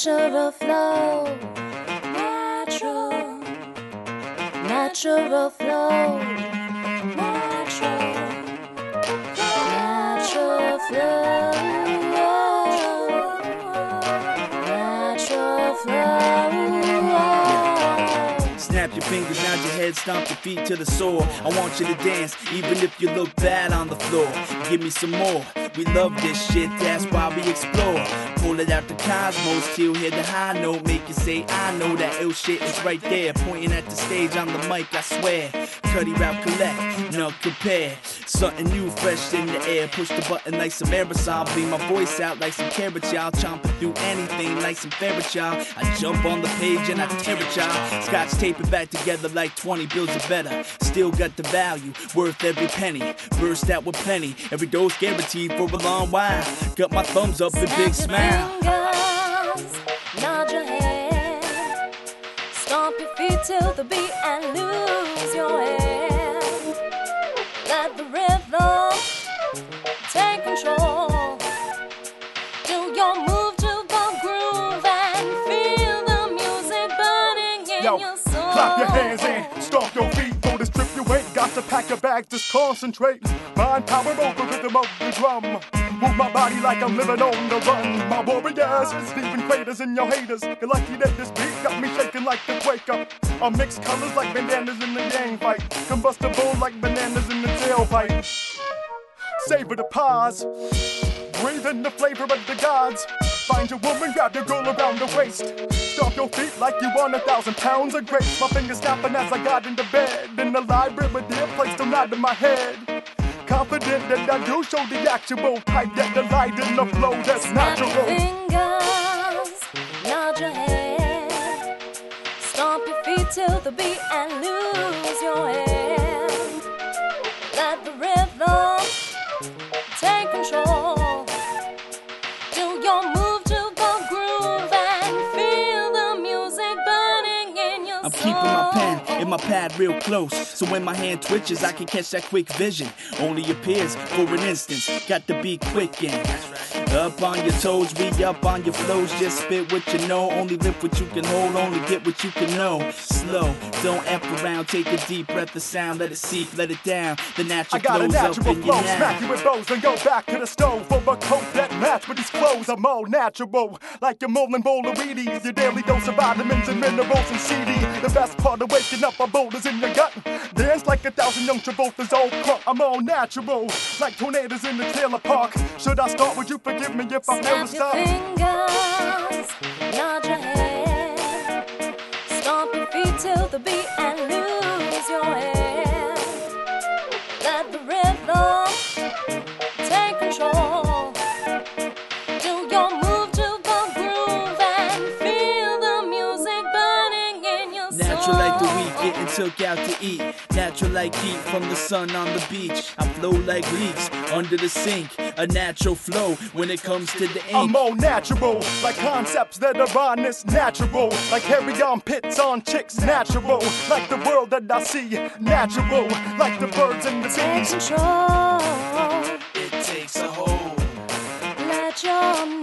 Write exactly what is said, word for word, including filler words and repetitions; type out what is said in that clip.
Natural flow, natural, natural flow, natural, natural flow, natural flow. Snap your fingers, nod your head, stomp your feet to the soul. I want you to dance, even if you look bad on the floor. Give me some more. We love this shit, that's why we explore. Pull it out the cosmos till hear the high note. Make you say, I know that ill shit is right there. Pointing at the stage on the mic, I swear. Cuddy Rap Collect, none compare. Something new, fresh in the air. Push the button like some aerosol. Bleed my voice out like some carrot, y'all. Chomping through anything like some ferret, y'all. I jump on the page and I tear it, y'all. Scotch tape it back together like twenty bills are better. Still got the value, worth every penny. Burst out with plenty, every dose guaranteed for a long while. Got my thumbs up and big smile. Fingers, nod your head, stomp your feet till the beat and lose your head. Let the rhythm take control. Do your move to the groove and feel the music burning in Yo, your soul. clap your hands and stomp your feet. For this trip you ain't got to pack your bags, just concentrate. Mind power over the rhythm of the drum. Move my body like I'm living on the run. My warriors, leaving craters in your haters. You're lucky that this beat got me shaking like the Quaker. I mix colors like bananas in the gang fight. Combustible like bananas in the tailpipe. Savor the pause. Breathe in the flavor of the gods. Find your woman, grab your girl around the waist. Stomp your feet like you want a thousand pounds of grace. My fingers snapping as I got into bed. In the library with the place to nod in my head. Confident that I do show the actual type that the light in the flow that's natural. Snap your fingers, nod your head, stomp your feet till the beat and lose your head. Let the rhythm take control. Do your move to the groove and feel the music burning in your I'm soul. keeping my pen and my pad real close, so when my hand twitches I can catch that quick vision. Only appears for an instance, got to be quick and up on your toes, be up on your flows. Just spit what you know, only lift what you can hold, only get what you can know. Slow, don't F around, take a deep breath of sound, let it seep, let it down. The natural I got a flows natural up in flow, your now. smack you with bows and go back to the stove for a coat that match with these clothes. I'm all natural, like your Mullen bowl of Wheaties, your daily dose of vitamins and minerals and C D. The best part of waking up are boulders in your gut. Dance like a thousand young Travolta's all crunk. I'm all natural, like tornadoes in the trailer park. Should I start? Would you forgive me if I fail to Snap stop? your fingers, nod your head, stomp your feet till the beat and lose your head. Let the rhythm take control. Do your move to the groove and feel the music burning in your soul. Natural like the week, getting took out to eat. Natural like heat from the sun on the beach. I flow like leaks under the sink. A natural flow when it comes to the ink. I'm all natural, like concepts that are honest, natural. Like hairy armpits on chicks, natural. Like the world that I see, natural. Like the birds and the Take bees. control. It takes a hold. Let your